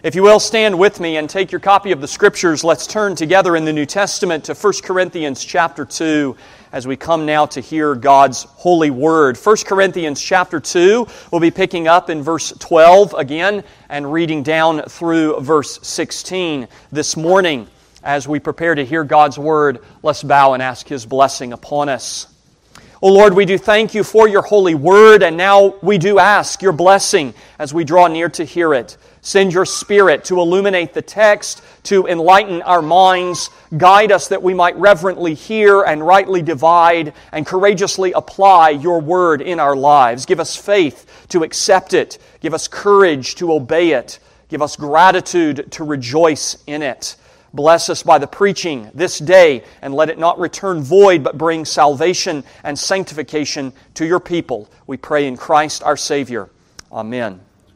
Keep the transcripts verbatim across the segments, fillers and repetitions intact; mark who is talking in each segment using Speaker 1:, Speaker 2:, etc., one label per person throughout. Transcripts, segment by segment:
Speaker 1: If you will, stand with me and take your copy of the Scriptures. Let's turn together in the New Testament to First Corinthians chapter two as we come now to hear God's holy word. First Corinthians chapter two, we'll be picking up in verse twelve again and reading down through verse sixteen this morning. As we prepare to hear God's word, let's bow and ask His blessing upon us. O Lord, we do thank You for Your holy word, and now we do ask Your blessing as we draw near to hear it. Send Your Spirit to illuminate the text, to enlighten our minds, guide us that we might reverently hear and rightly divide and courageously apply Your word in our lives. Give us faith to accept it. Give us courage to obey it. Give us gratitude to rejoice in it. Bless us by the preaching this day, and let it not return void, but bring salvation and sanctification to Your people. We pray in Christ our Savior. Amen.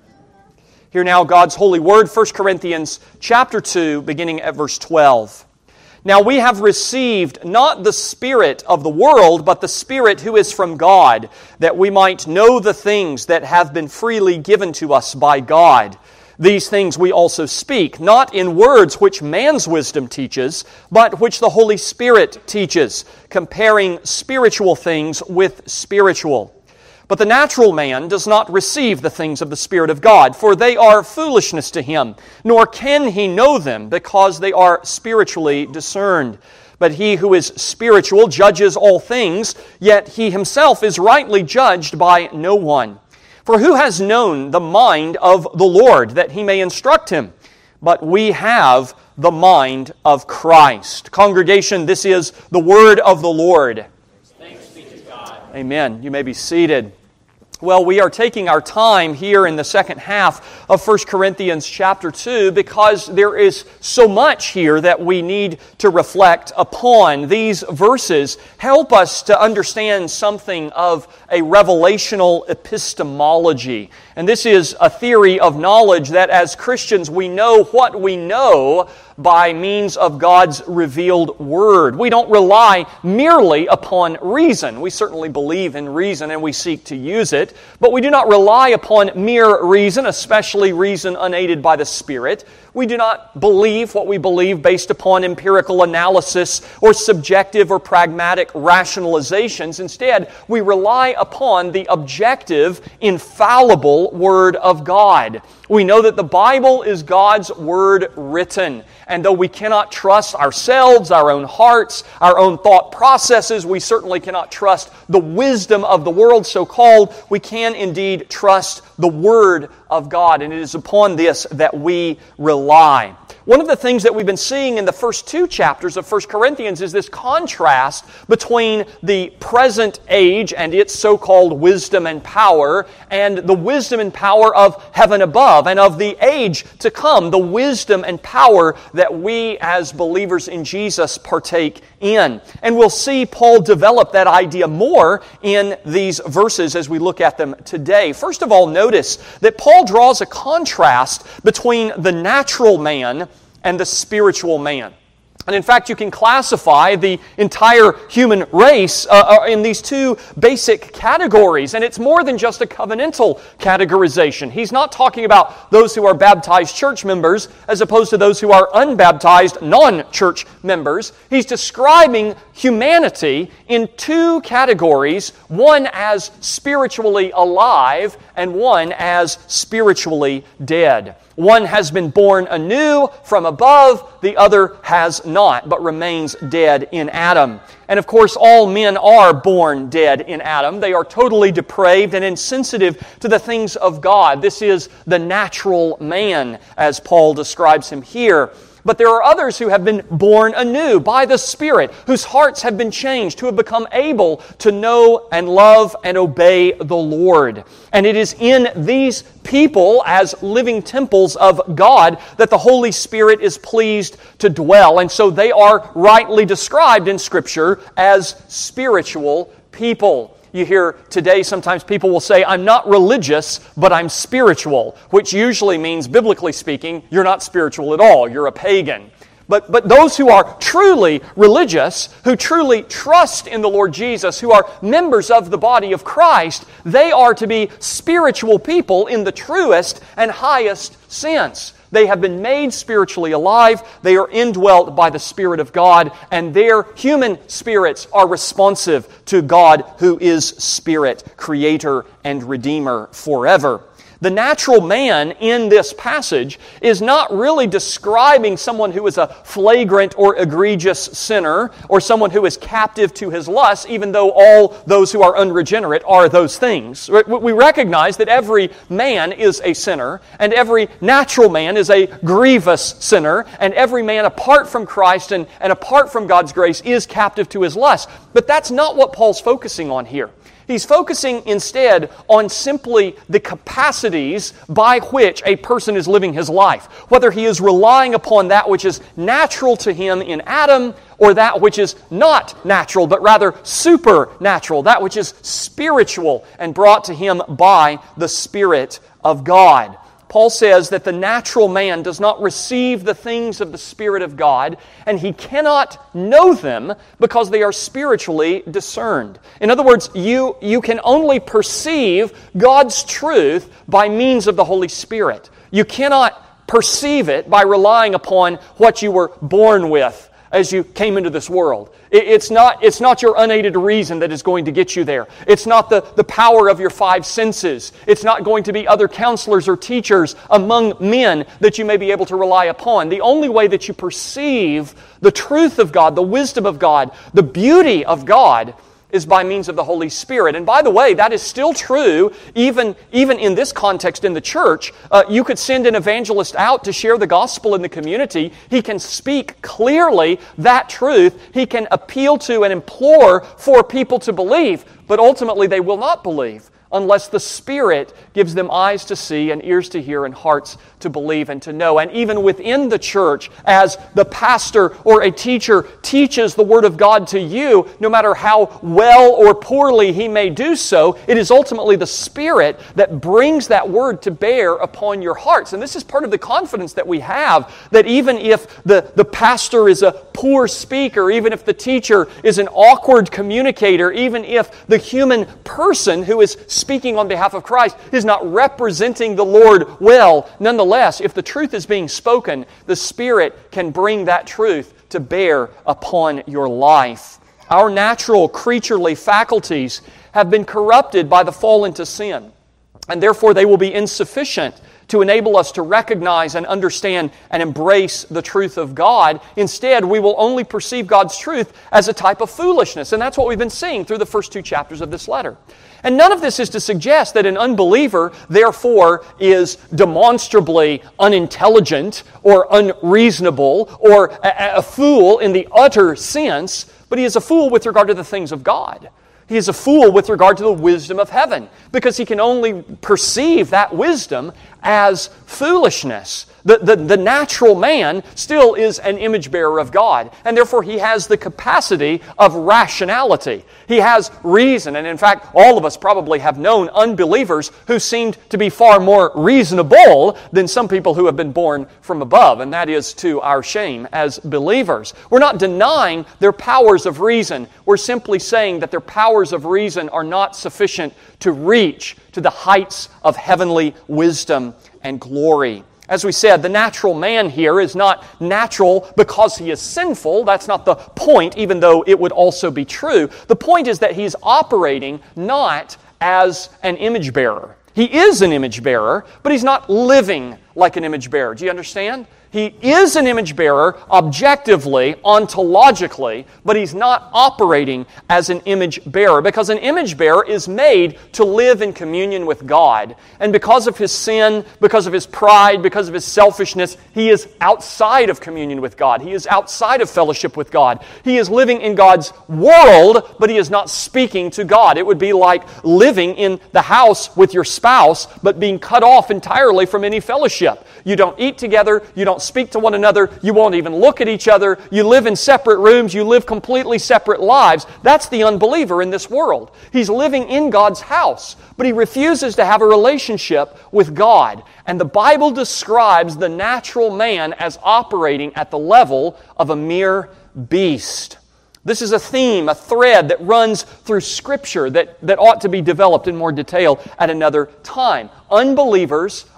Speaker 1: Hear now God's holy word, First Corinthians chapter two, beginning at verse twelve. Now we have received not the spirit of the world, but the Spirit who is from God, that we might know the things that have been freely given to us by God. These things we also speak, not in words which man's wisdom teaches, but which the Holy Spirit teaches, comparing spiritual things with spiritual. But the natural man does not receive the things of the Spirit of God, for they are foolishness to him, nor can he know them, because they are spiritually discerned. But he who is spiritual judges all things, yet he himself is rightly judged by no one. For who has known the mind of the Lord, that he may instruct him? But we have the mind of Christ. Congregation, this is the word of the Lord.
Speaker 2: Thanks be to God.
Speaker 1: Amen. You may be seated. Well, we are taking our time here in the second half of First Corinthians chapter two because there is so much here that we need to reflect upon. These verses help us to understand something of a revelational epistemology. And this is a theory of knowledge that as Christians we know what we know by means of God's revealed Word. We don't rely merely upon reason. We certainly believe in reason and we seek to use it, but we do not rely upon mere reason, especially reason unaided by the Spirit. We do not believe what we believe based upon empirical analysis or subjective or pragmatic rationalizations. Instead, we rely upon the objective, infallible Word of God. We know that the Bible is God's Word written. And though we cannot trust ourselves, our own hearts, our own thought processes, we certainly cannot trust the wisdom of the world, so-called. We can indeed trust the Word of God, and it is upon this that we rely. One of the things that we've been seeing in the first two chapters of First Corinthians is this contrast between the present age and its so-called wisdom and power, and the wisdom and power of heaven above, and of the age to come, the wisdom and power that we as believers in Jesus partake in. And we'll see Paul develop that idea more in these verses as we look at them today. First of all, notice that Paul draws a contrast between the natural man and the spiritual man. And in fact, you can classify the entire human race uh, in these two basic categories. And it's more than just a covenantal categorization. He's not talking about those who are baptized church members as opposed to those who are unbaptized non-church members. He's describing humanity in two categories, one as spiritually alive and one as spiritually dead. One has been born anew from above, the other has not, but remains dead in Adam. And of course, all men are born dead in Adam. They are totally depraved and insensitive to the things of God. This is the natural man, as Paul describes him here. But there are others who have been born anew by the Spirit, whose hearts have been changed, who have become able to know and love and obey the Lord. And it is in these people, as living temples of God, that the Holy Spirit is pleased to dwell. And so they are rightly described in Scripture as spiritual people. You hear today sometimes people will say, I'm not religious, but I'm spiritual, which usually means, biblically speaking, you're not spiritual at all. You're a pagan. But, but those who are truly religious, who truly trust in the Lord Jesus, who are members of the body of Christ, they are to be spiritual people in the truest and highest sense. They have been made spiritually alive. They are indwelt by the Spirit of God, and their human spirits are responsive to God, who is Spirit, Creator and Redeemer forever. The natural man in this passage is not really describing someone who is a flagrant or egregious sinner or someone who is captive to his lusts, even though all those who are unregenerate are those things. We recognize that every man is a sinner, and every natural man is a grievous sinner, and every man apart from Christ and, and apart from God's grace is captive to his lusts. But that's not what Paul's focusing on here. He's focusing instead on simply the capacities by which a person is living his life. Whether he is relying upon that which is natural to him in Adam, or that which is not natural, but rather supernatural, that which is spiritual and brought to him by the Spirit of God. Paul says that the natural man does not receive the things of the Spirit of God, and he cannot know them because they are spiritually discerned. In other words, you, you can only perceive God's truth by means of the Holy Spirit. You cannot perceive it by relying upon what you were born with as you came into this world. It's not, it's not your unaided reason that is going to get you there. It's not the, the power of your five senses. It's not going to be other counselors or teachers among men that you may be able to rely upon. The only way that you perceive the truth of God, the wisdom of God, the beauty of God, is by means of the Holy Spirit. And by the way, that is still true even, even in this context in the church. Uh, you could send an evangelist out to share the gospel in the community. He can speak clearly that truth. He can appeal to and implore for people to believe, but ultimately they will not believe unless the Spirit gives them eyes to see and ears to hear and hearts to believe and to know. And even within the church, as the pastor or a teacher teaches the Word of God to you, no matter how well or poorly he may do so, it is ultimately the Spirit that brings that Word to bear upon your hearts. And this is part of the confidence that we have, that even if the, the pastor is a poor speaker, even if the teacher is an awkward communicator, even if the human person who is speaking on behalf of Christ is not representing the Lord well, nonetheless, if the truth is being spoken, the Spirit can bring that truth to bear upon your life. Our natural creaturely faculties have been corrupted by the fall into sin, and therefore they will be insufficient to enable us to recognize and understand and embrace the truth of God. Instead, we will only perceive God's truth as a type of foolishness, and that's what we've been seeing through the first two chapters of this letter. And none of this is to suggest that an unbeliever, therefore, is demonstrably unintelligent or unreasonable or a, a fool in the utter sense, but he is a fool with regard to the things of God. He is a fool with regard to the wisdom of heaven, because he can only perceive that wisdom as foolishness. The, the, the natural man still is an image bearer of God, and therefore he has the capacity of rationality. He has reason, and in fact, all of us probably have known unbelievers who seemed to be far more reasonable than some people who have been born from above, and that is to our shame as believers. We're not denying their powers of reason. We're simply saying that their powers of reason are not sufficient to reach to the heights of heavenly wisdom and glory. As we said, the natural man here is not natural because he is sinful. That's not the point, even though it would also be true. The point is that he's operating not as an image bearer. He is an image bearer, but he's not living like an image bearer. Do you understand? He is an image bearer objectively, ontologically, but he's not operating as an image bearer, because an image bearer is made to live in communion with God. And because of his sin, because of his pride, because of his selfishness, he is outside of communion with God. He is outside of fellowship with God. He is living in God's world, but he is not speaking to God. It would be like living in the house with your spouse, but being cut off entirely from any fellowship. You don't eat together, you don't speak to one another, you won't even look at each other, you live in separate rooms, you live completely separate lives. That's the unbeliever in this world. He's living in God's house, but he refuses to have a relationship with God. And the Bible describes the natural man as operating at the level of a mere beast. This is a theme, a thread that runs through Scripture that, that ought to be developed in more detail at another time. Unbelievers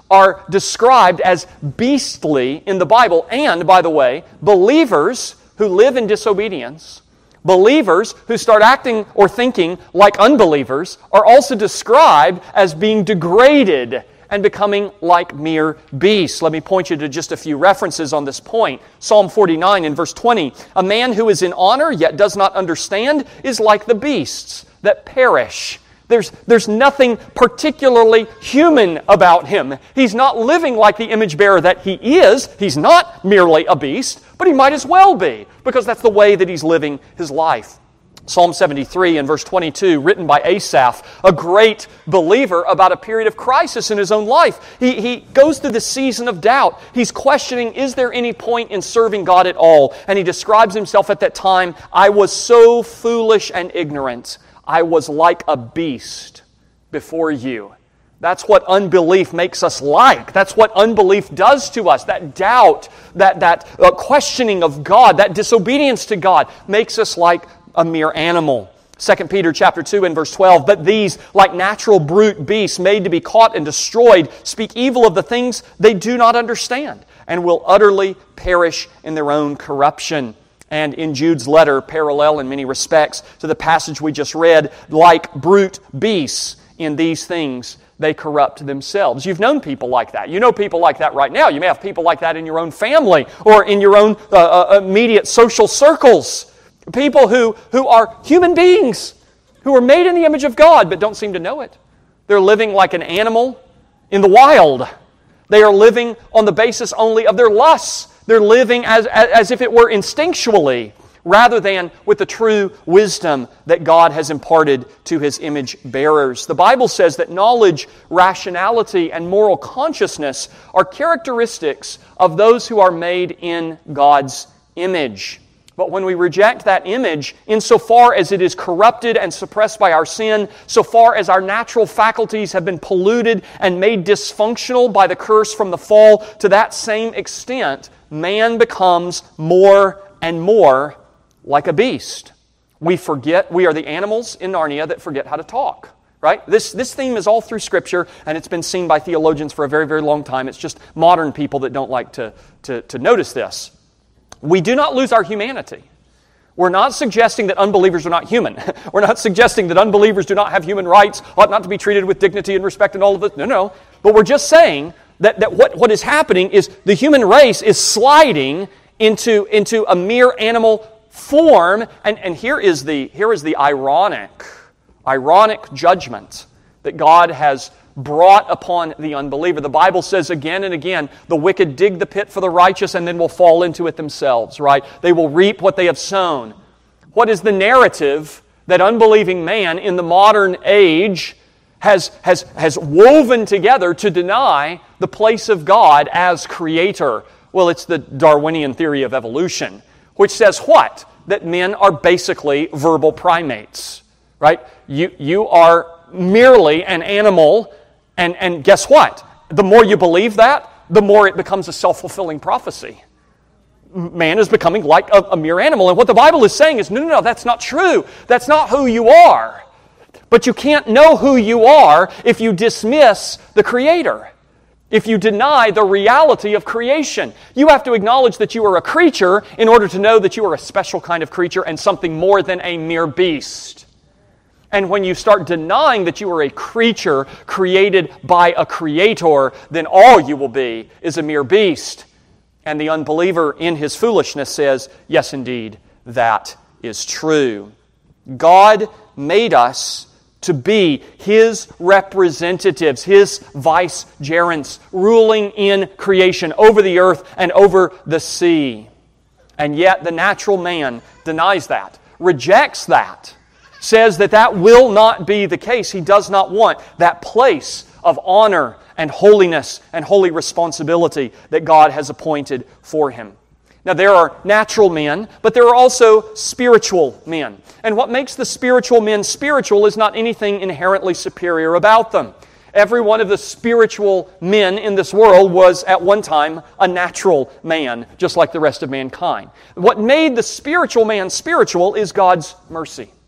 Speaker 1: are described as beastly in the Bible. And, by the way, believers who live in disobedience, believers who start acting or thinking like unbelievers, are also described as being degraded and becoming like mere beasts. Let me point you to just a few references on this point. Psalm forty-nine in verse twenty, "A man who is in honor yet does not understand is like the beasts that perish." There's, there's nothing particularly human about him. He's not living like the image bearer that he is. He's not merely a beast, but he might as well be, because that's the way that he's living his life. Psalm seventy-three and verse twenty-two, written by Asaph, a great believer about a period of crisis in his own life. He, he goes through the season of doubt. He's questioning, is there any point in serving God at all? And he describes himself at that time, "I was so foolish and ignorant. I was like a beast before you." That's what unbelief makes us like. That's what unbelief does to us. That doubt, that, that uh, questioning of God, that disobedience to God makes us like a mere animal. Second Peter chapter two and verse twelve, "But these, like natural brute beasts made to be caught and destroyed, speak evil of the things they do not understand, and will utterly perish in their own corruption." And in Jude's letter, parallel in many respects to the passage we just read, like brute beasts in these things, they corrupt themselves. You've known people like that. You know people like that right now. You may have people like that in your own family or in your own uh, uh, immediate social circles. People who, who are human beings, who are made in the image of God, but don't seem to know it. They're living like an animal in the wild. They are living on the basis only of their lusts. They're living as, as, as if it were instinctually, rather than with the true wisdom that God has imparted to His image bearers. The Bible says that knowledge, rationality, and moral consciousness are characteristics of those who are made in God's image. But when we reject that image, insofar as it is corrupted and suppressed by our sin, so far as our natural faculties have been polluted and made dysfunctional by the curse from the fall, to that same extent, man becomes more and more like a beast. We forget, we are the animals in Narnia that forget how to talk. Right? This, this theme is all through Scripture, and it's been seen by theologians for a very, very long time. It's just modern people that don't like to, to, to notice this. We do not lose our humanity. We're not suggesting that unbelievers are not human. We're not suggesting that unbelievers do not have human rights, ought not to be treated with dignity and respect and all of this. No, no. But we're just saying that, that what, what is happening is the human race is sliding into, into a mere animal form. And, and here is the, here is the ironic, ironic judgment that God has brought upon the unbeliever. The Bible says again and again, the wicked dig the pit for the righteous and then will fall into it themselves, right? They will reap what they have sown. What is the narrative that unbelieving man in the modern age has, has, has woven together to deny the place of God as creator? Well, it's the Darwinian theory of evolution, which says what? That men are basically verbal primates, right? You, you are merely an animal. And, and guess what? The more you believe that, the more it becomes a self-fulfilling prophecy. Man is becoming like a, a mere animal. And what the Bible is saying is, no, no, no, that's not true. That's not who you are. But you can't know who you are if you dismiss the Creator, if you deny the reality of creation. You have to acknowledge that you are a creature in order to know that you are a special kind of creature and something more than a mere beast. And when you start denying that you are a creature created by a creator, then all you will be is a mere beast. And the unbeliever in his foolishness says, yes, indeed, that is true. God made us to be His representatives, His vicegerents, ruling in creation over the earth and over the sea. And yet the natural man denies that, rejects that, says that that will not be the case. He does not want that place of honor and holiness and holy responsibility that God has appointed for him. Now, there are natural men, but there are also spiritual men. And what makes the spiritual men spiritual is not anything inherently superior about them. Every one of the spiritual men in this world was at one time a natural man, just like the rest of mankind. What made the spiritual man spiritual is God's mercy.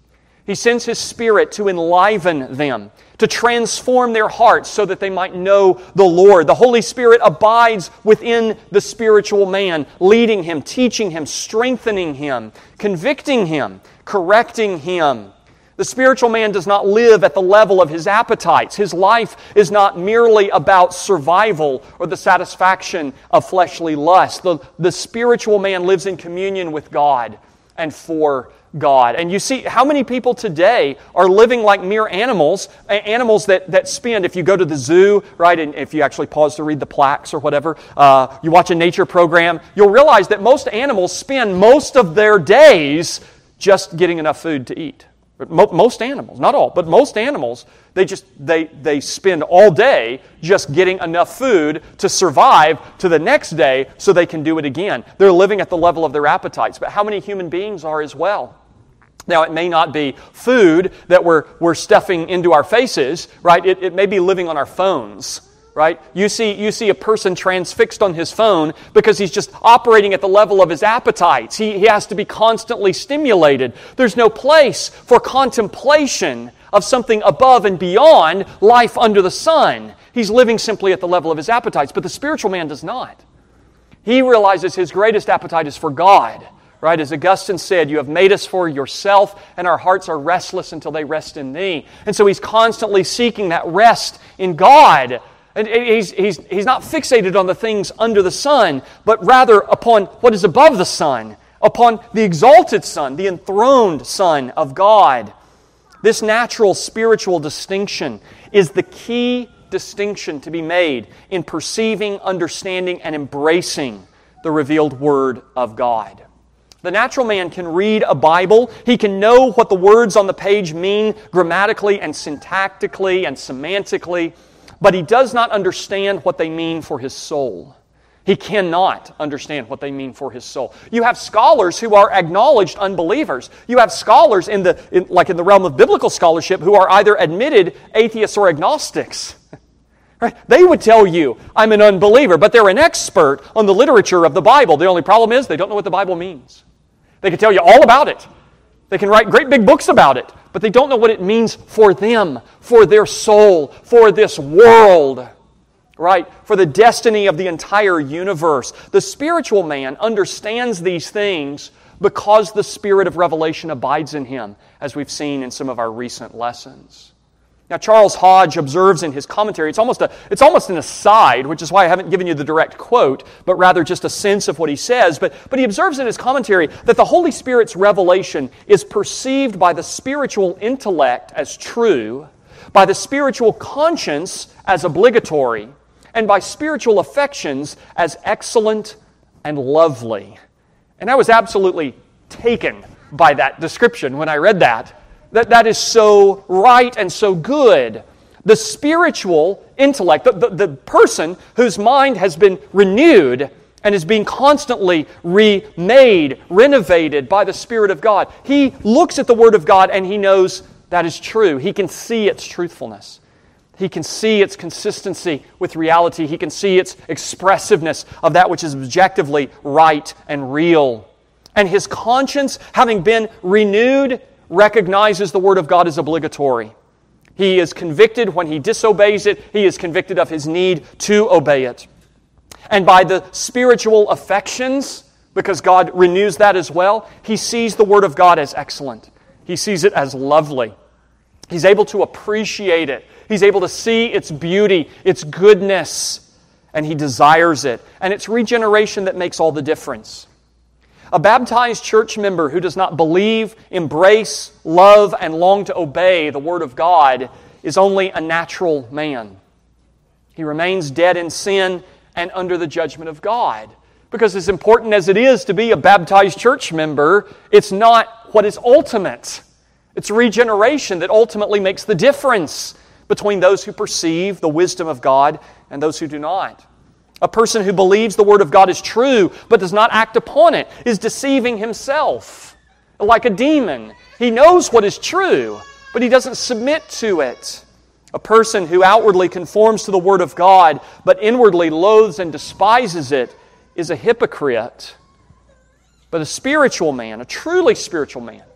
Speaker 1: He sends His Spirit to enliven them, to transform their hearts so that they might know the Lord. The Holy Spirit abides within the spiritual man, leading him, teaching him, strengthening him, convicting him, correcting him. The spiritual man does not live at the level of his appetites. His life is not merely about survival or the satisfaction of fleshly lust. The, the spiritual man lives in communion with God and for God. And you see how many people today are living like mere animals, animals that, that spend, if you go to the zoo, right, and if you actually pause to read the plaques or whatever, uh, you watch a nature program, you'll realize that most animals spend most of their days just getting enough food to eat. Most animals, not all, but most animals, they just they they spend all day just getting enough food to survive to the next day so they can do it again. They're living at the level of their appetites. But how many human beings are as well? Now, it may not be food that we're we're stuffing into our faces, right? It, it may be living on our phones. Right? You see, you see a person transfixed on his phone because he's just operating at the level of his appetites. He, he has to be constantly stimulated. There's no place for contemplation of something above and beyond life under the sun. He's living simply at the level of his appetites. But the spiritual man does not. He realizes his greatest appetite is for God. Right? As Augustine said, you have made us for yourself, and our hearts are restless until they rest in Thee. And so he's constantly seeking that rest in God. And he's, he's, he's not fixated on the things under the sun, but rather upon what is above the sun, upon the exalted Son, the enthroned Son of God. This natural spiritual distinction is the key distinction to be made in perceiving, understanding, and embracing the revealed Word of God. The natural man can read a Bible. He can know what the words on the page mean grammatically and syntactically and semantically, but he does not understand what they mean for his soul. He cannot understand what they mean for his soul. You have scholars who are acknowledged unbelievers. You have scholars in the in, like in the realm of biblical scholarship who are either admitted atheists or agnostics. Right? They would tell you, I'm an unbeliever, but they're an expert on the literature of the Bible. The only problem is they don't know what the Bible means. They can tell you all about it. They can write great big books about it, but they don't know what it means for them, for their soul, for this world, right? For the destiny of the entire universe. The spiritual man understands these things because the spirit of revelation abides in him, as we've seen in some of our recent lessons. Now, Charles Hodge observes in his commentary, it's almost a, it's almost an aside, which is why I haven't given you the direct quote, but rather just a sense of what he says. But, but he observes in his commentary that the Holy Spirit's revelation is perceived by the spiritual intellect as true, by the spiritual conscience as obligatory, and by spiritual affections as excellent and lovely. And I was absolutely taken by that description when I read that. That, that is so right and so good. The spiritual intellect, the, the, the person whose mind has been renewed and is being constantly remade, renovated by the Spirit of God, he looks at the Word of God and he knows that is true. He can see its truthfulness. He can see its consistency with reality. He can see its expressiveness of that which is objectively right and real. And his conscience, having been renewed, recognizes the Word of God as obligatory. He is convicted when he disobeys it. He is convicted of his need to obey it. And by the spiritual affections, because God renews that as well, he sees the Word of God as excellent. He sees it as lovely. He's able to appreciate it. He's able to see its beauty, its goodness, and he desires it. And it's regeneration that makes all the difference. A baptized church member who does not believe, embrace, love, and long to obey the Word of God is only a natural man. He remains dead in sin and under the judgment of God. Because as important as it is to be a baptized church member, it's not what is ultimate. It's regeneration that ultimately makes the difference between those who perceive the wisdom of God and those who do not. A person who believes the Word of God is true but does not act upon it is deceiving himself. Like a demon. He knows what is true, but he doesn't submit to it. A person who outwardly conforms to the Word of God but inwardly loathes and despises it is a hypocrite. But a spiritual man, a truly spiritual man,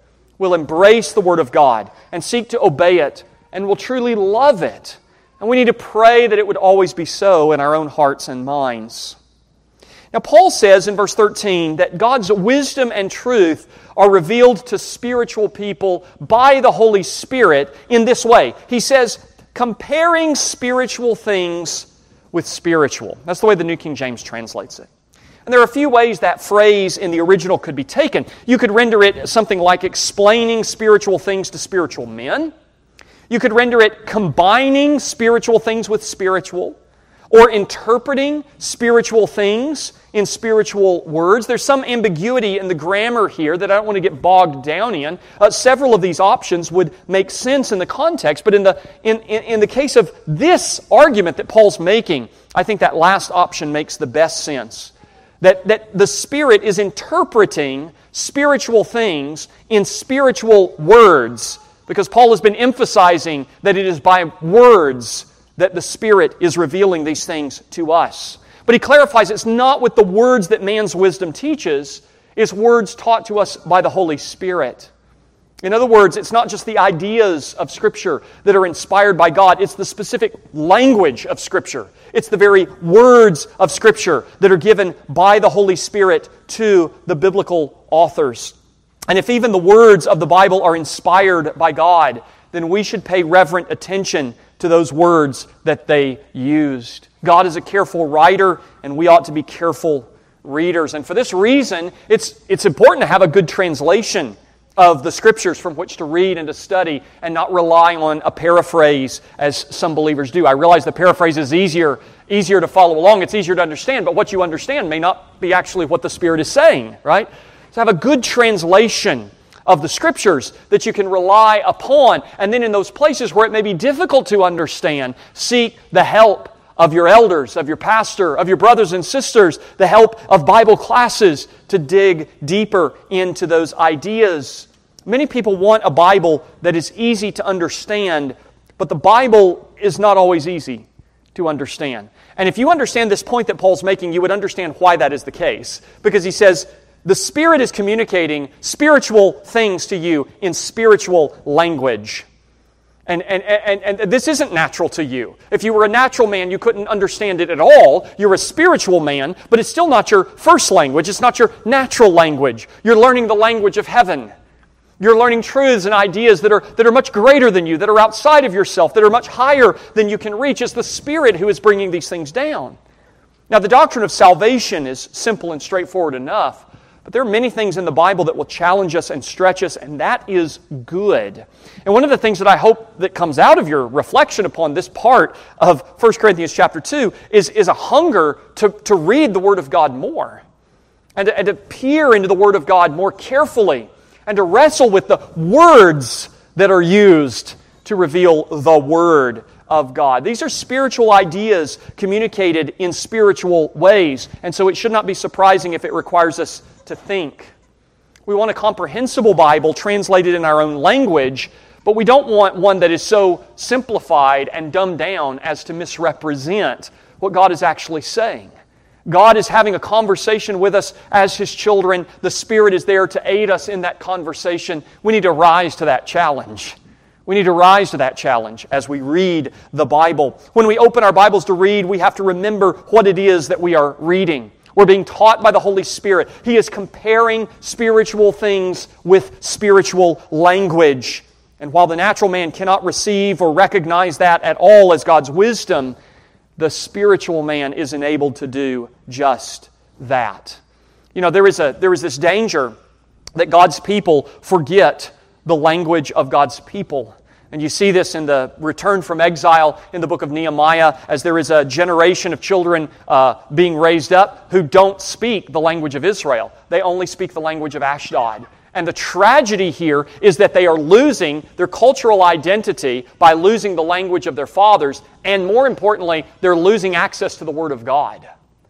Speaker 1: will embrace the Word of God and seek to obey it and will truly love it. And we need to pray that it would always be so in our own hearts and minds. Now, Paul says in verse thirteen that God's wisdom and truth are revealed to spiritual people by the Holy Spirit in this way. He says, comparing spiritual things with spiritual. That's the way the New King James translates it. And there are a few ways that phrase in the original could be taken. You could render it something like explaining spiritual things to spiritual men. You could render it combining spiritual things with spiritual, or interpreting spiritual things in spiritual words. There's some ambiguity in the grammar here that I don't want to get bogged down in. Uh, several of these options would make sense in the context, but in the in, in, in the case of this argument that Paul's making, I think that last option makes the best sense. That, that the Spirit is interpreting spiritual things in spiritual words, because Paul has been emphasizing that it is by words that the Spirit is revealing these things to us. But he clarifies it's not with the words that man's wisdom teaches, it's words taught to us by the Holy Spirit. In other words, it's not just the ideas of Scripture that are inspired by God, it's the specific language of Scripture. It's the very words of Scripture that are given by the Holy Spirit to the biblical authors. And if even the words of the Bible are inspired by God, then we should pay reverent attention to those words that they used. God is a careful writer, and we ought to be careful readers. And for this reason, it's, it's important to have a good translation of the Scriptures from which to read and to study, and not rely on a paraphrase as some believers do. I realize the paraphrase is easier, easier to follow along, it's easier to understand, but what you understand may not be actually what the Spirit is saying, right? So have a good translation of the Scriptures that you can rely upon. And then in those places where it may be difficult to understand, seek the help of your elders, of your pastor, of your brothers and sisters, the help of Bible classes to dig deeper into those ideas. Many people want a Bible that is easy to understand, but the Bible is not always easy to understand. And if you understand this point that Paul's making, you would understand why that is the case. Because he says, the Spirit is communicating spiritual things to you in spiritual language. And, and, and, and this isn't natural to you. If you were a natural man, you couldn't understand it at all. You're a spiritual man, but it's still not your first language. It's not your natural language. You're learning the language of heaven. You're learning truths and ideas that are, that are much greater than you, that are outside of yourself, that are much higher than you can reach. It's the Spirit who is bringing these things down. Now, the doctrine of salvation is simple and straightforward enough. But there are many things in the Bible that will challenge us and stretch us, and that is good. And one of the things that I hope that comes out of your reflection upon this part of First Corinthians chapter two is, is a hunger to, to read the Word of God more, and to, and to peer into the Word of God more carefully, and to wrestle with the words that are used to reveal the Word of God. These are spiritual ideas communicated in spiritual ways, and so it should not be surprising if it requires us to think. We want a comprehensible Bible translated in our own language, but we don't want one that is so simplified and dumbed down as to misrepresent what God is actually saying. God is having a conversation with us as His children. The Spirit is there to aid us in that conversation. We need to rise to that challenge. We need to rise to that challenge as we read the Bible. When we open our Bibles to read, we have to remember what it is that we are reading. We're being taught by the Holy Spirit. He is comparing spiritual things with spiritual language. And while the natural man cannot receive or recognize that at all as God's wisdom, the spiritual man is enabled to do just that. You know, there is a there is this danger that God's people forget the language of God's people. And you see this in the return from exile in the book of Nehemiah, as there is a generation of children uh, being raised up who don't speak the language of Israel. They only speak the language of Ashdod. And the tragedy here is that they are losing their cultural identity by losing the language of their fathers, and more importantly, they're losing access to the Word of God.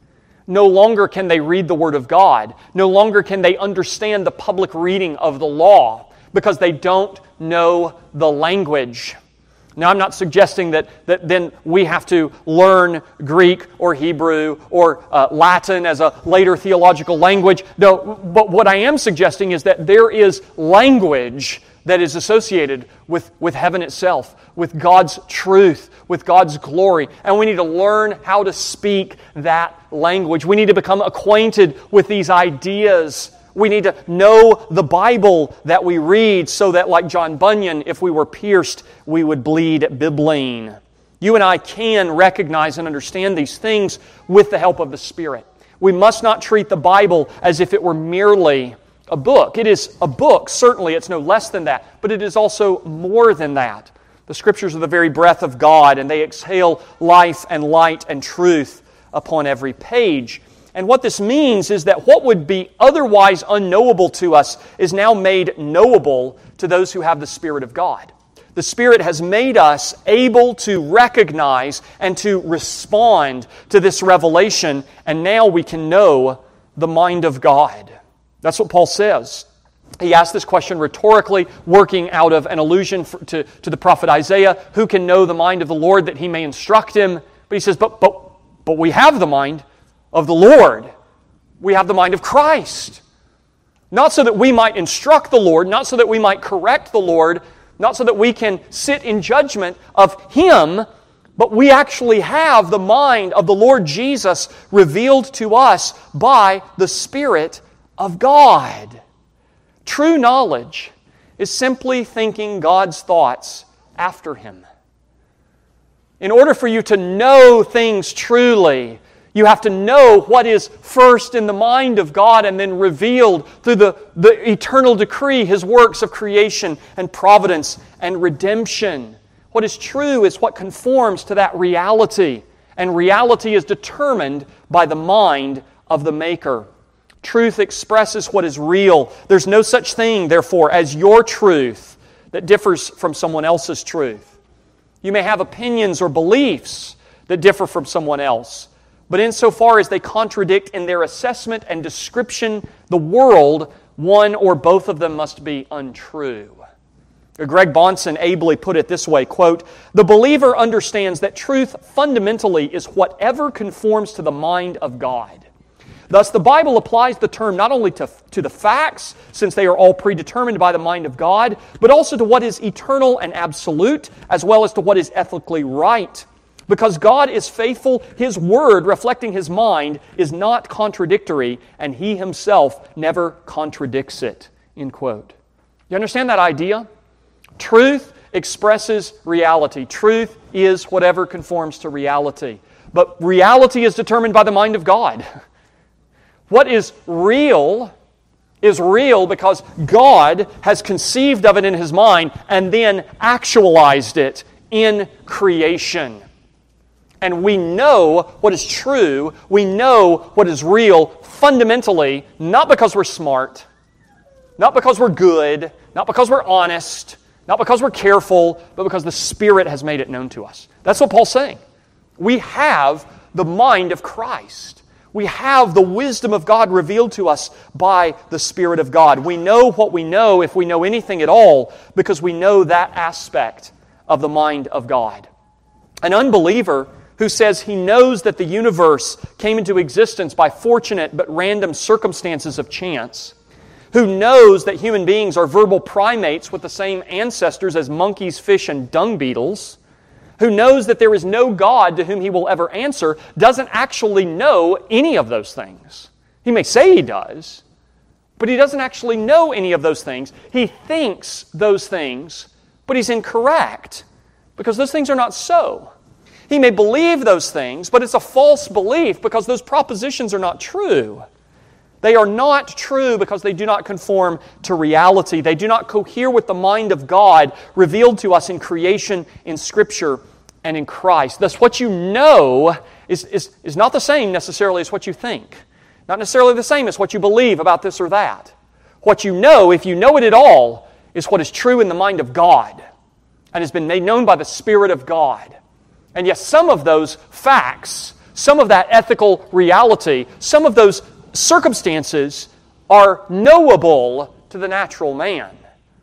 Speaker 1: No longer can they read the Word of God. No longer can they understand the public reading of the law, because they don't know the language. Now, I'm not suggesting that, that then we have to learn Greek or Hebrew or uh, Latin as a later theological language. No, but what I am suggesting is that there is language that is associated with, with heaven itself, with God's truth, with God's glory. And we need to learn how to speak that language. We need to become acquainted with these ideas. We need to know the Bible that we read so that, like John Bunyan, if we were pierced, we would bleed bibline. You and I can recognize and understand these things with the help of the Spirit. We must not treat the Bible as if it were merely a book. It is a book, certainly it's no less than that, but it is also more than that. The Scriptures are the very breath of God, and they exhale life and light and truth upon every page. And what this means is that what would be otherwise unknowable to us is now made knowable to those who have the Spirit of God. The Spirit has made us able to recognize and to respond to this revelation, and now we can know the mind of God. That's what Paul says. He asked this question rhetorically, working out of an allusion for, to, to the prophet Isaiah, who can know the mind of the Lord that he may instruct him? But he says, but, but, but we have the mind of the Lord. We have the mind of Christ. Not so that we might instruct the Lord, not so that we might correct the Lord, not so that we can sit in judgment of Him, but we actually have the mind of the Lord Jesus revealed to us by the Spirit of God. True knowledge is simply thinking God's thoughts after Him. In order for you to know things truly, you have to know what is first in the mind of God and then revealed through the, the eternal decree, His works of creation and providence and redemption. What is true is what conforms to that reality, and reality is determined by the mind of the Maker. Truth expresses what is real. There's no such thing, therefore, as your truth that differs from someone else's truth. You may have opinions or beliefs that differ from someone else, but insofar as they contradict in their assessment and description the world, one or both of them must be untrue. Greg Bahnsen ably put it this way, quote, "The believer understands that truth fundamentally is whatever conforms to the mind of God. Thus, the Bible applies the term not only to, to the facts, since they are all predetermined by the mind of God, but also to what is eternal and absolute, as well as to what is ethically right. Because God is faithful, His Word, reflecting His mind, is not contradictory, and He Himself never contradicts it." End quote. You understand that idea? Truth expresses reality. Truth is whatever conforms to reality. But reality is determined by the mind of God. What is real is real because God has conceived of it in His mind and then actualized it in creation. And we know what is true, we know what is real fundamentally, not because we're smart, not because we're good, not because we're honest, not because we're careful, but because the Spirit has made it known to us. That's what Paul's saying. We have the mind of Christ. We have the wisdom of God revealed to us by the Spirit of God. We know what we know, if we know anything at all, because we know that aspect of the mind of God. An unbeliever who says he knows that the universe came into existence by fortunate but random circumstances of chance, who knows that human beings are verbal primates with the same ancestors as monkeys, fish, and dung beetles, who knows that there is no God to whom he will ever answer, doesn't actually know any of those things. He may say he does, but he doesn't actually know any of those things. He thinks those things, but he's incorrect, because those things are not so. He may believe those things, but it's a false belief because those propositions are not true. They are not true because they do not conform to reality. They do not cohere with the mind of God revealed to us in creation, in Scripture, and in Christ. Thus, what you know is, is, is not the same necessarily as what you think. Not necessarily the same as what you believe about this or that. What you know, if you know it at all, is what is true in the mind of God and has been made known by the Spirit of God. And yes, some of those facts, some of that ethical reality, some of those circumstances are knowable to the natural man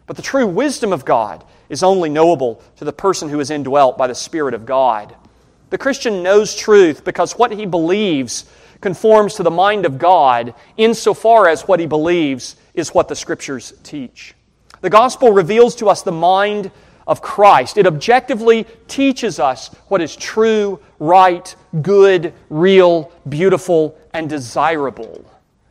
Speaker 1: But the true wisdom of God is only knowable to the person who is indwelt by the Spirit of God. The Christian knows truth because what he believes conforms to the mind of God insofar as what he believes is what the Scriptures teach. The gospel reveals to us the mind of Christ. It objectively teaches us what is true, right, good, real, beautiful, and desirable.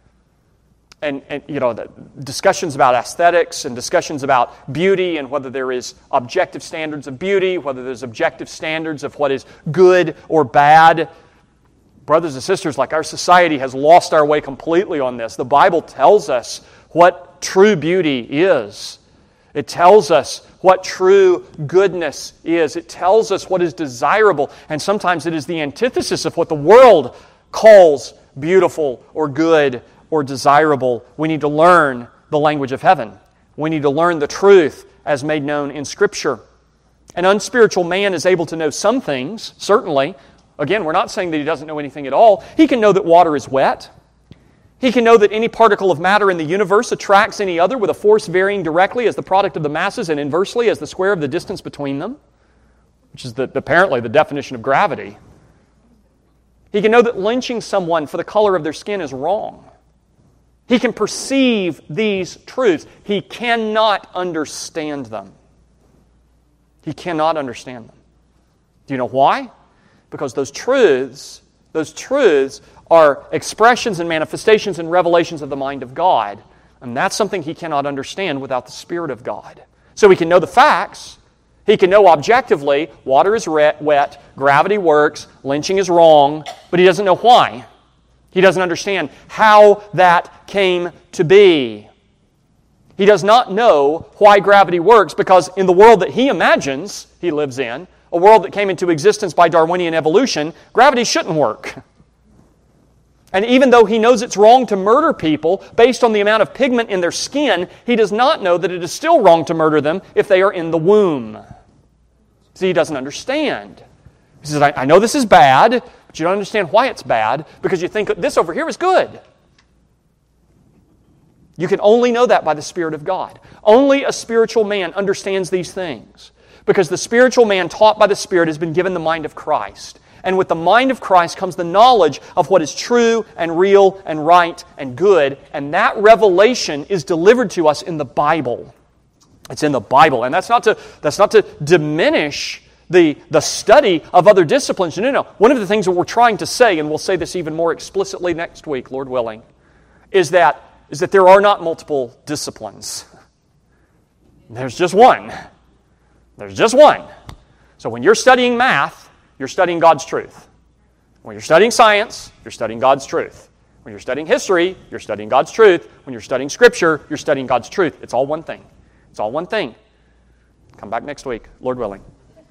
Speaker 1: And, and you know, the discussions about aesthetics and discussions about beauty and whether there is objective standards of beauty, whether there's objective standards of what is good or bad. Brothers and sisters, like our society has lost our way completely on this. The Bible tells us what true beauty is. It tells us what true goodness is. It tells us what is desirable. And sometimes it is the antithesis of what the world calls beautiful or good or desirable. We need to learn the language of heaven. We need to learn the truth as made known in Scripture. An unspiritual man is able to know some things, certainly. Again, we're not saying that he doesn't know anything at all. He can know that water is wet. He can know that any particle of matter in the universe attracts any other with a force varying directly as the product of the masses and inversely as the square of the distance between them, which is the, apparently the definition of gravity. He can know that lynching someone for the color of their skin is wrong. He can perceive these truths. He cannot understand them. He cannot understand them. Do you know why? Because those truths, those truths are expressions and manifestations and revelations of the mind of God. And that's something he cannot understand without the Spirit of God. So he can know the facts. He can know objectively, water is wet, gravity works, lynching is wrong, but he doesn't know why. He doesn't understand how that came to be. He does not know why gravity works because in the world that he imagines he lives in, a world that came into existence by Darwinian evolution, gravity shouldn't work. And even though he knows it's wrong to murder people based on the amount of pigment in their skin, he does not know that it is still wrong to murder them if they are in the womb. See, he doesn't understand. He says, I, I know this is bad, but you don't understand why it's bad because you think this over here is good. You can only know that by the Spirit of God. Only a spiritual man understands these things because the spiritual man taught by the Spirit has been given the mind of Christ. And with the mind of Christ comes the knowledge of what is true and real and right and good. And that revelation is delivered to us in the Bible. It's in the Bible. And that's not to, that's not to diminish the, the study of other disciplines. No, no. One of the things that we're trying to say, and we'll say this even more explicitly next week, Lord willing, is that, is that there are not multiple disciplines. There's just one. There's just one. So when you're studying math, you're studying God's truth. When you're studying science, you're studying God's truth. When you're studying history, you're studying God's truth. When you're studying Scripture, you're studying God's truth. It's all one thing. It's all one thing. Come back next week, Lord willing.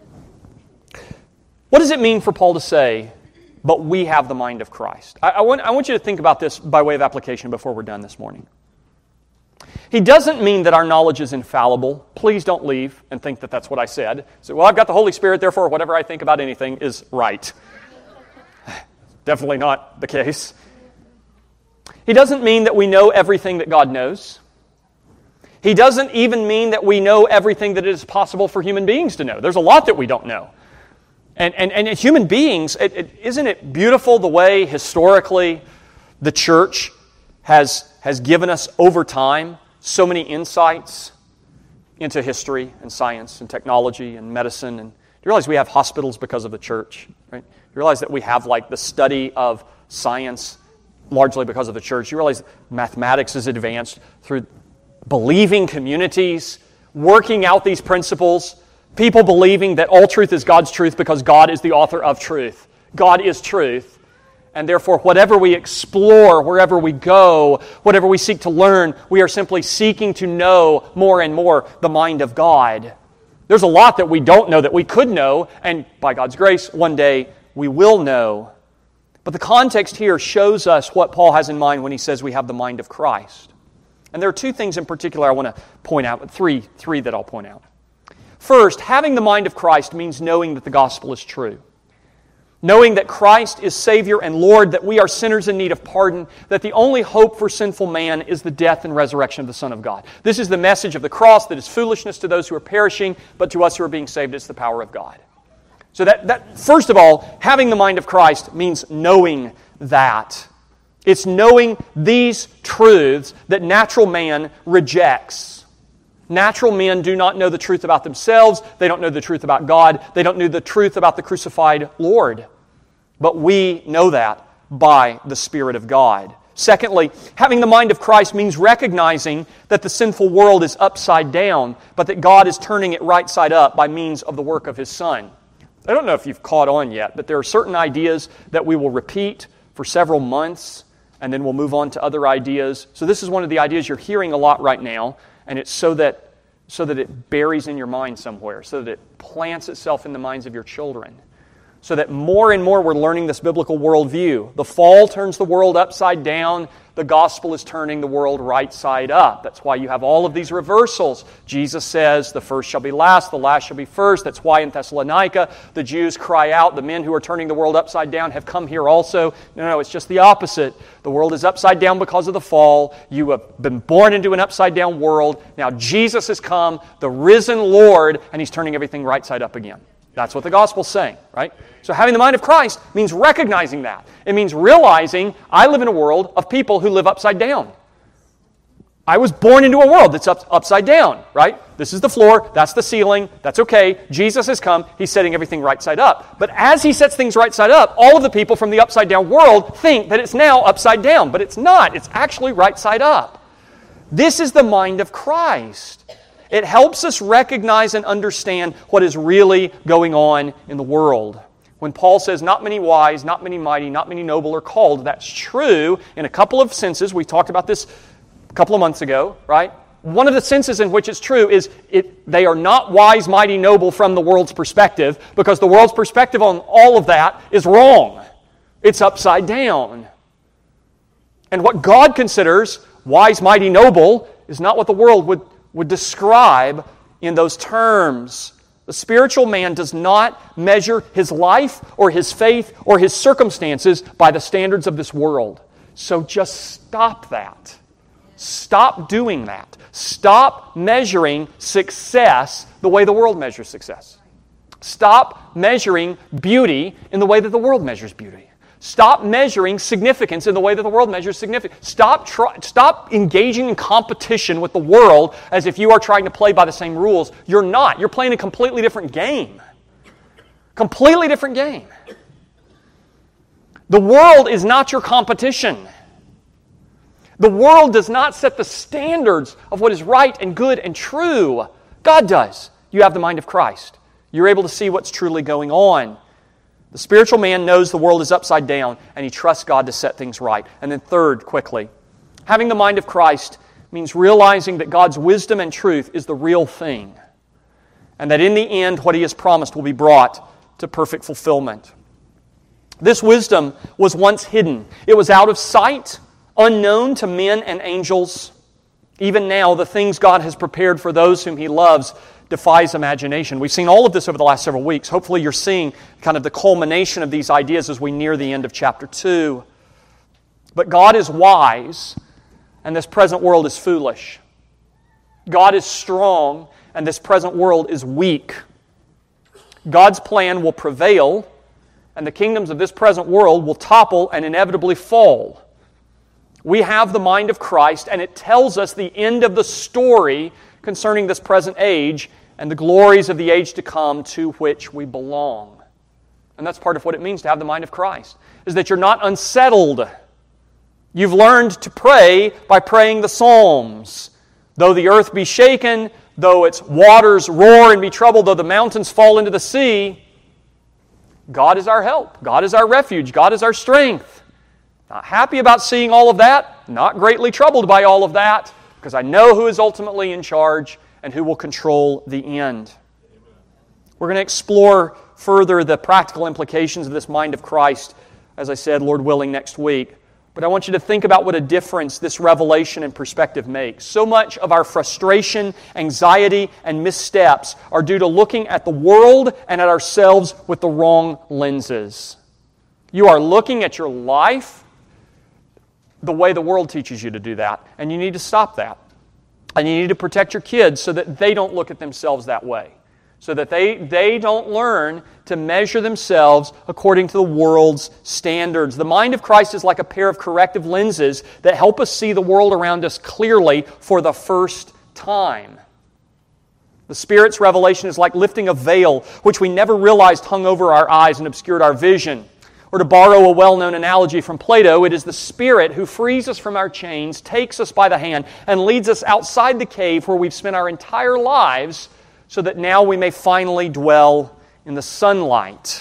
Speaker 1: What does it mean for Paul to say, but we have the mind of Christ? I, I, want, I want you to think about this by way of application before we're done this morning. He doesn't mean that our knowledge is infallible. Please don't leave and think that that's what I said. So, well, I've got the Holy Spirit, therefore whatever I think about anything is right. Definitely not the case. He doesn't mean that we know everything that God knows. He doesn't even mean that we know everything that it is possible for human beings to know. There's a lot that we don't know. And, and, and human beings, it, it, isn't it beautiful the way historically the church has, has given us over time so many insights into history and science and technology and medicine. And do you realize we have hospitals because of the church? Right? You realize that we have like the study of science largely because of the church. You realize mathematics is advanced through believing communities, working out these principles, people believing that all truth is God's truth because God is the author of truth. God is truth. And therefore, whatever we explore, wherever we go, whatever we seek to learn, we are simply seeking to know more and more the mind of God. There's a lot that we don't know that we could know, and by God's grace, one day we will know. But the context here shows us what Paul has in mind when he says we have the mind of Christ. And there are two things in particular I want to point out, three, three that I'll point out. First, having the mind of Christ means knowing that the gospel is true. Knowing that Christ is Savior and Lord, that we are sinners in need of pardon, that the only hope for sinful man is the death and resurrection of the Son of God. This is the message of the cross that is foolishness to those who are perishing, but to us who are being saved, it's the power of God. So that, that first of all, having the mind of Christ means knowing that. It's knowing these truths that natural man rejects. Natural men do not know the truth about themselves. They don't know the truth about God. They don't know the truth about the crucified Lord. But we know that by the Spirit of God. Secondly, having the mind of Christ means recognizing that the sinful world is upside down, but that God is turning it right side up by means of the work of His Son. I don't know if you've caught on yet, but there are certain ideas that we will repeat for several months, and then we'll move on to other ideas. So this is one of the ideas you're hearing a lot right now. And it's so that so that it buries in your mind somewhere, so that it plants itself in the minds of your children, so that more and more we're learning this biblical worldview. The fall turns the world upside down. The gospel is turning the world right side up. That's why you have all of these reversals. Jesus says, the first shall be last, the last shall be first. That's why in Thessalonica, the Jews cry out, the men who are turning the world upside down have come here also. No, no, it's just the opposite. The world is upside down because of the fall. You have been born into an upside down world. Now Jesus has come, the risen Lord, and He's turning everything right side up again. That's what the gospel's saying, right? So having the mind of Christ means recognizing that. It means realizing I live in a world of people who live upside down. I was born into a world that's up, upside down, right? This is the floor, that's the ceiling, that's okay. Jesus has come, He's setting everything right side up. But as He sets things right side up, all of the people from the upside down world think that it's now upside down, but it's not. It's actually right side up. This is the mind of Christ. It helps us recognize and understand what is really going on in the world. When Paul says, not many wise, not many mighty, not many noble are called, that's true in a couple of senses. We talked about this a couple of months ago, right? One of the senses in which it's true is it, they are not wise, mighty, noble from the world's perspective, because the world's perspective on all of that is wrong. It's upside down. And what God considers wise, mighty, noble is not what the world would would describe in those terms. The spiritual man does not measure his life or his faith or his circumstances by the standards of this world. So just stop that. Stop doing that. Stop measuring success the way the world measures success. Stop measuring beauty in the way that the world measures beauty. Stop measuring significance in the way that the world measures significance. Stop, try, stop engaging in competition with the world as if you are trying to play by the same rules. You're not. You're playing a completely different game. Completely different game. The world is not your competition. The world does not set the standards of what is right and good and true. God does. You have the mind of Christ. You're able to see what's truly going on. The spiritual man knows the world is upside down, and he trusts God to set things right. And then third, quickly, having the mind of Christ means realizing that God's wisdom and truth is the real thing, and that in the end, what He has promised will be brought to perfect fulfillment. This wisdom was once hidden. It was out of sight, unknown to men and angels. Even now, the things God has prepared for those whom He loves defies imagination. We've seen all of this over the last several weeks. Hopefully you're seeing kind of the culmination of these ideas as we near the end of chapter two. But God is wise, and this present world is foolish. God is strong, and this present world is weak. God's plan will prevail, and the kingdoms of this present world will topple and inevitably fall. We have the mind of Christ, and it tells us the end of the story concerning this present age and the glories of the age to come to which we belong. And that's part of what it means to have the mind of Christ, is that you're not unsettled. You've learned to pray by praying the Psalms. Though the earth be shaken, though its waters roar and be troubled, though the mountains fall into the sea, God is our help. God is our refuge. God is our strength. Not happy about seeing all of that, not greatly troubled by all of that, because I know who is ultimately in charge and who will control the end. We're going to explore further the practical implications of this mind of Christ, as I said, Lord willing, next week. But I want you to think about what a difference this revelation and perspective makes. So much of our frustration, anxiety, and missteps are due to looking at the world and at ourselves with the wrong lenses. You are looking at your life the way the world teaches you to do that, and you need to stop that. And you need to protect your kids so that they don't look at themselves that way, so that they, they don't learn to measure themselves according to the world's standards. The mind of Christ is like a pair of corrective lenses that help us see the world around us clearly for the first time. The Spirit's revelation is like lifting a veil which we never realized hung over our eyes and obscured our vision. Or to borrow a well-known analogy from Plato, it is the Spirit who frees us from our chains, takes us by the hand, and leads us outside the cave where we've spent our entire lives so that now we may finally dwell in the sunlight.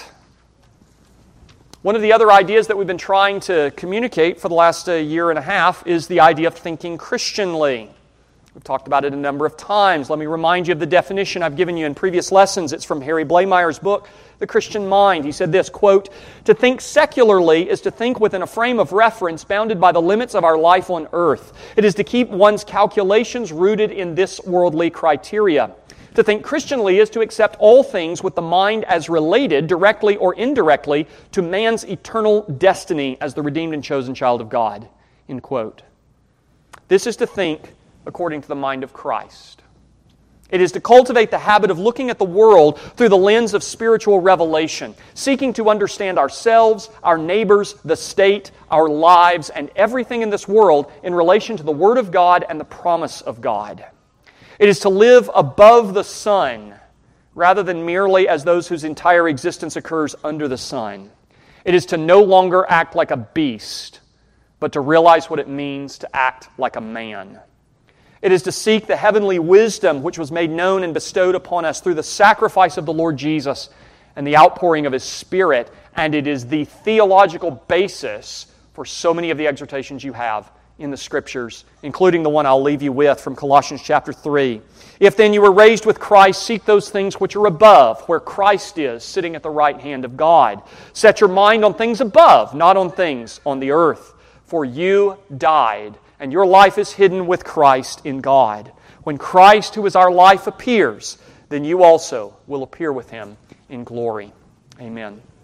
Speaker 1: One of the other ideas that we've been trying to communicate for the last uh, year and a half is the idea of thinking Christianly. We've talked about it a number of times. Let me remind you of the definition I've given you in previous lessons. It's from Harry Blameyer's book, The Christian Mind. He said this, quote, "To think secularly is to think within a frame of reference bounded by the limits of our life on earth. It is to keep one's calculations rooted in this worldly criteria. To think Christianly is to accept all things with the mind as related, directly or indirectly, to man's eternal destiny as the redeemed and chosen child of God." End quote. This is to think according to the mind of Christ. It is to cultivate the habit of looking at the world through the lens of spiritual revelation, seeking to understand ourselves, our neighbors, the state, our lives, and everything in this world in relation to the Word of God and the promise of God. It is to live above the sun rather than merely as those whose entire existence occurs under the sun. It is to no longer act like a beast, but to realize what it means to act like a man. It is to seek the heavenly wisdom which was made known and bestowed upon us through the sacrifice of the Lord Jesus and the outpouring of His Spirit, and it is the theological basis for so many of the exhortations you have in the Scriptures, including the one I'll leave you with from Colossians chapter three. "If then you were raised with Christ, seek those things which are above, where Christ is, sitting at the right hand of God. Set your mind on things above, not on things on the earth. For you died, and your life is hidden with Christ in God. When Christ, who is our life, appears, then you also will appear with Him in glory." Amen.